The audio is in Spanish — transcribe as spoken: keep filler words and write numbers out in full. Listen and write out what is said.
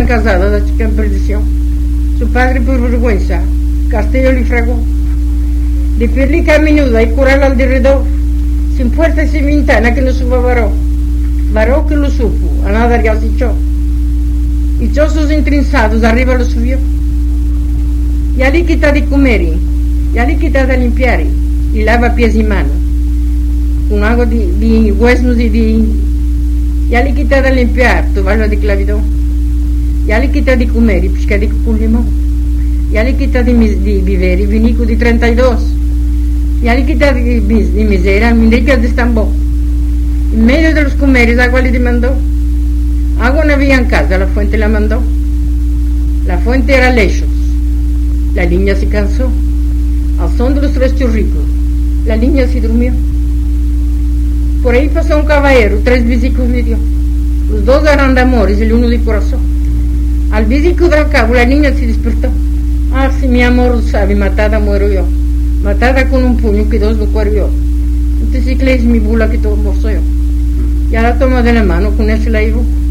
casada da chica en perdición. Su padre, por vergüenza, Castillo le fregó. De pirlica a menuda y curar alrededor, sin puerta y sin ventana que no suba varó. Varó que lo supo, a nada le echó. Y sus intrinsados arriba lo subió. Y allí quita de comer, y allí quita de limpiar, y lava pies y manos, con agua de, de huesos y de... Y allí quita de limpiar, tu vas de clavidón. Y allí quita de comer, y pescadico con limón. Y allí quita de, de beber, y vinico de treinta y dos. Y allí quita de, de miseria, mindricas de Estambul. En medio de los comeres, agua le demandó. Agua no había en casa, la fuente la mandó. La fuente era lejos. La niña se cansó. Al son de los tres churricos, la niña se durmió. Por ahí pasó un caballero, tres bicicos le dio. Los dos eran de amores y el uno de corazón. Al bicico del cabo, la niña se despertó. Ah, si mi amor lo sabe, matada muero yo. Matada con un puño que dos lo cuero yo. Entonces, ¿qué es mi bula que todo soy yo? Ya la toma de la mano, con él se la llevó.